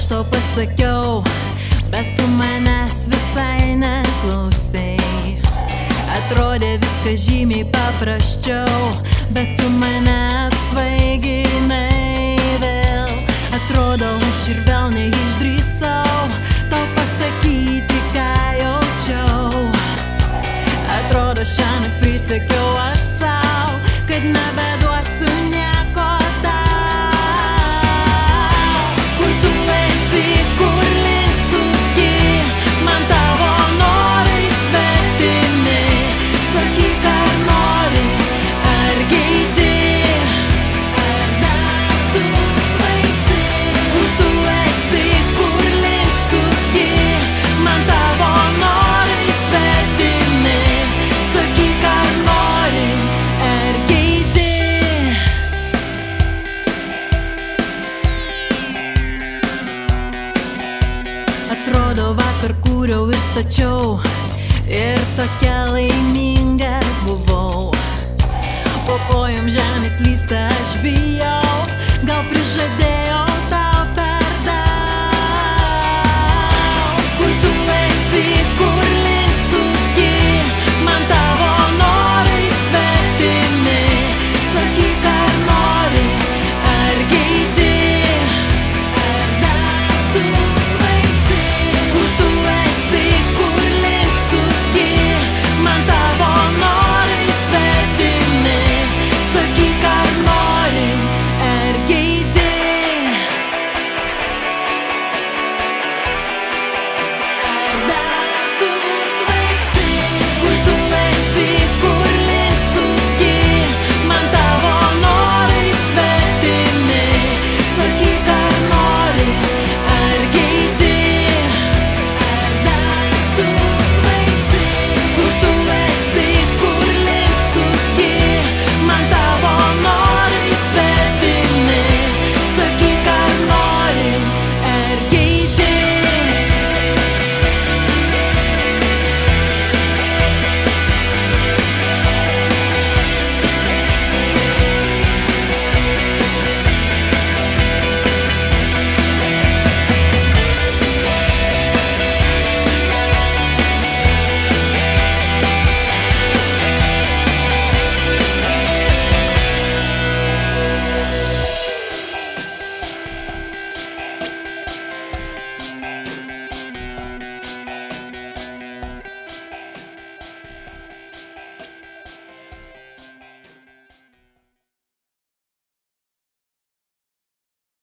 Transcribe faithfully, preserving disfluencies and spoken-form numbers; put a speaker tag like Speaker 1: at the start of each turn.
Speaker 1: aš tau pasakiau, bet tu manęs visai neklausei. Atrodė viskas žymiai paprasčiau, bet tu mane apsvaiginai vėl. Atrodo, aš ir vėl neišdrįsau tau pasakyti, ką jaučiau. Atrodo, šiandien prisakiau aš sau, kad nebeduosiu nieko tau. Kur tu esi, kur link suki, man tavo norai svetimi. Sakyk, ar nori, ar geidi, ar dar tu svaigsti. Kur tu esi, kur link suki, man tavo norai svetimi. Sakyk, ar nori, ar geidi. Atrodo, vakar kūriau ir stačiau, ir tokia laiminga buvau. Po kojom žemės lysta, aš bijau, gal prižadėjau